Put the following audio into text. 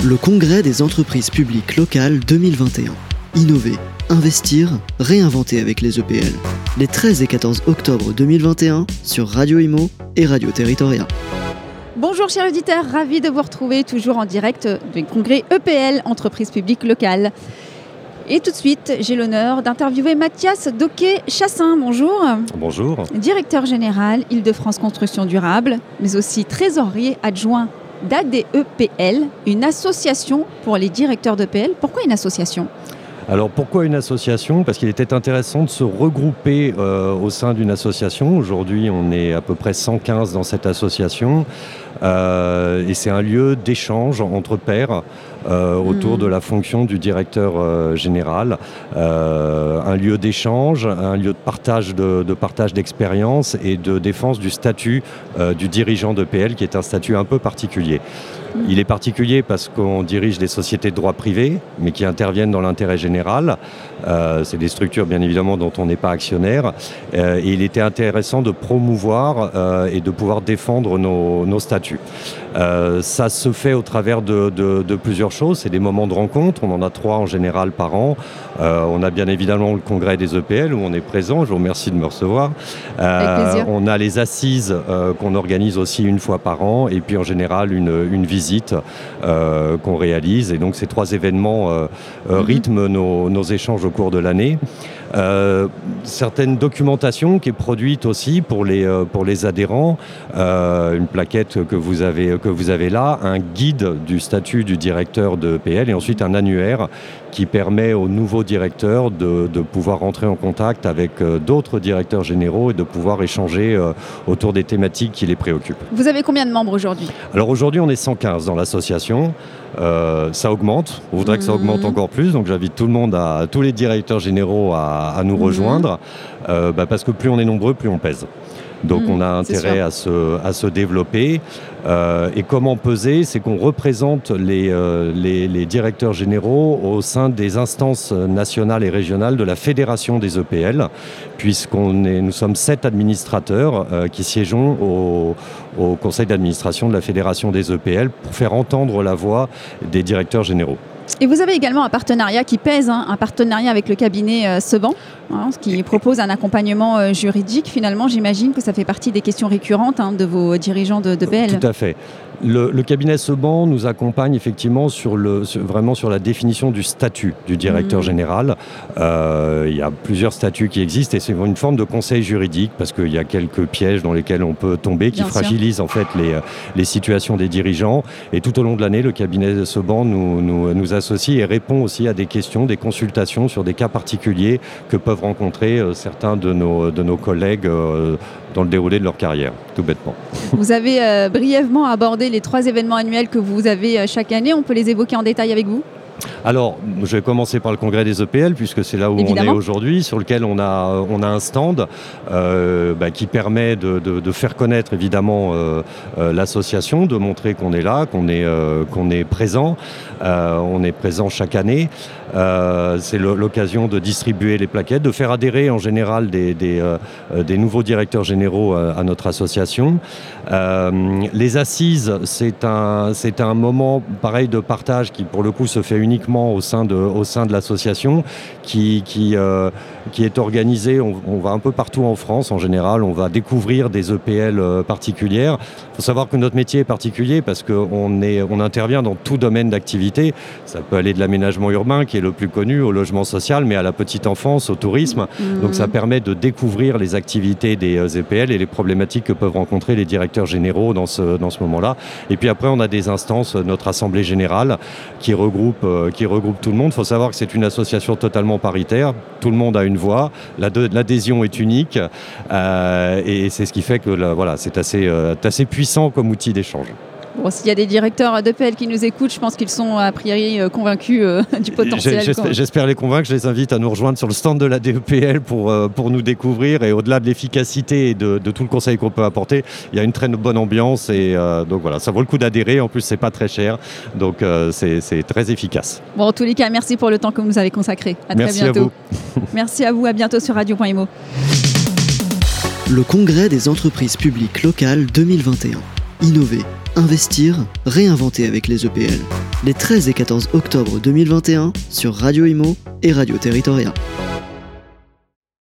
Le Congrès des entreprises publiques locales 2021. Innover, investir, réinventer avec les EPL. Les 13 et 14 octobre 2021 sur Radio Imo et Radio Territoria. Bonjour chers auditeurs, ravi de vous retrouver toujours en direct du congrès EPL, entreprises publiques locales. Et tout de suite, j'ai l'honneur d'interviewer Mathias Doquet-Chassin. Bonjour. Bonjour. Directeur général Île-de-France Construction Durable, mais aussi trésorier adjoint d'ADEPL, une association pour les directeurs d'EPL. Pourquoi une association ? Alors pourquoi une association ? Parce qu'il était intéressant de se regrouper au sein d'une association. Aujourd'hui, on est à peu près 115 dans cette association. Et c'est un lieu d'échange entre pairs autour de la fonction du directeur général. Un lieu d'échange, un lieu de partage d'expérience et de défense du statut du dirigeant d'EPL, qui est un statut un peu particulier. Il est particulier parce qu'on dirige des sociétés de droit privé, mais qui interviennent dans l'intérêt général. C'est des structures, bien évidemment, dont on n'est pas actionnaire. Et il était intéressant de promouvoir et de pouvoir défendre nos statuts. Ça se fait au travers de plusieurs choses. C'est des moments de rencontre. On en a 3 en général par an. On a bien évidemment le congrès des EPL où on est présent. Je vous remercie de me recevoir. Avec plaisir. On a les assises qu'on organise aussi une fois par an. Et puis en général une visite qu'on réalise. Et donc ces 3 événements rythment nos échanges au cours de l'année. Certaines documentations qui est produite aussi pour les adhérents, une plaquette que vous avez là, un guide du statut du directeur de EPL et ensuite un annuaire qui permet aux nouveaux directeurs de pouvoir rentrer en contact avec d'autres directeurs généraux et de pouvoir échanger autour des thématiques qui les préoccupent. Vous avez combien de membres aujourd'hui ? Alors aujourd'hui, on est 115 dans l'association. Ça augmente. On voudrait que ça augmente encore plus. Donc j'invite tout le monde, tous les directeurs généraux à nous rejoindre. Parce que plus on est nombreux, plus on pèse. Donc on a intérêt à se développer. Et comment peser ? C'est qu'on représente les directeurs généraux au sein des instances nationales et régionales de la Fédération des EPL, nous sommes 7 administrateurs qui siégeons au conseil d'administration de la Fédération des EPL pour faire entendre la voix des directeurs généraux. Et vous avez également un partenariat qui pèse, un partenariat avec le cabinet Seban, qui propose un accompagnement juridique. Finalement, j'imagine que ça fait partie des questions récurrentes de vos dirigeants d'EPL. Tout à fait. Le cabinet Seban nous accompagne effectivement vraiment sur la définition du statut du directeur général. Il y a plusieurs statuts qui existent et c'est une forme de conseil juridique parce qu'il y a quelques pièges dans lesquels on peut tomber qui fragilisent en fait les situations des dirigeants. Et tout au long de l'année, le cabinet Seban nous associe et répond aussi à des questions, des consultations sur des cas particuliers que peuvent rencontrer certains de nos collègues dans le déroulé de leur carrière, tout bêtement. Vous avez brièvement abordé les 3 événements annuels que vous avez chaque année. On peut les évoquer en détail avec vous ? Alors, je vais commencer par le congrès des EPL, puisque c'est là où on est aujourd'hui, sur lequel on a un stand qui permet de faire connaître évidemment l'association, de montrer qu'on est là, qu'on est présent. On est présent chaque année. C'est l'occasion de distribuer les plaquettes, de faire adhérer en général des nouveaux directeurs généraux à notre association. Les assises, c'est un moment pareil de partage qui pour le coup se fait uniquement au sein de l'association, qui est organisé. On va un peu partout en France en général. On va découvrir des EPL particulières. Il faut savoir que notre métier est particulier parce qu'on intervient dans tout domaine d'activité. Ça peut aller de l'aménagement urbain qui est le plus connu, au logement social, mais à la petite enfance, au tourisme. Donc ça permet de découvrir les activités des EPL et les problématiques que peuvent rencontrer les directeurs généraux dans ce moment-là. Et puis après, on a des instances, notre assemblée générale, qui regroupe tout le monde. Il faut savoir que c'est une association totalement paritaire. Tout le monde a une voix. L'adhésion est unique. Et c'est ce qui fait que c'est assez puissant comme outil d'échange. Bon, s'il y a des directeurs d'EPL qui nous écoutent, je pense qu'ils sont a priori convaincus du potentiel. J'espère les convaincre. Je les invite à nous rejoindre sur le stand de la DEPL pour nous découvrir. Et au-delà de l'efficacité et de tout le conseil qu'on peut apporter, il y a une très bonne ambiance. Et donc voilà, ça vaut le coup d'adhérer. En plus, c'est pas très cher. Donc c'est très efficace. Bon, en tous les cas, merci pour le temps que vous nous avez consacré. À très bientôt. Merci à vous. Merci à vous. À bientôt sur Radio.imo. Le Congrès des entreprises publiques locales 2021. Innover, Investir, réinventer avec les EPL. Les 13 et 14 octobre 2021 sur Radio Imo et Radio Territoria.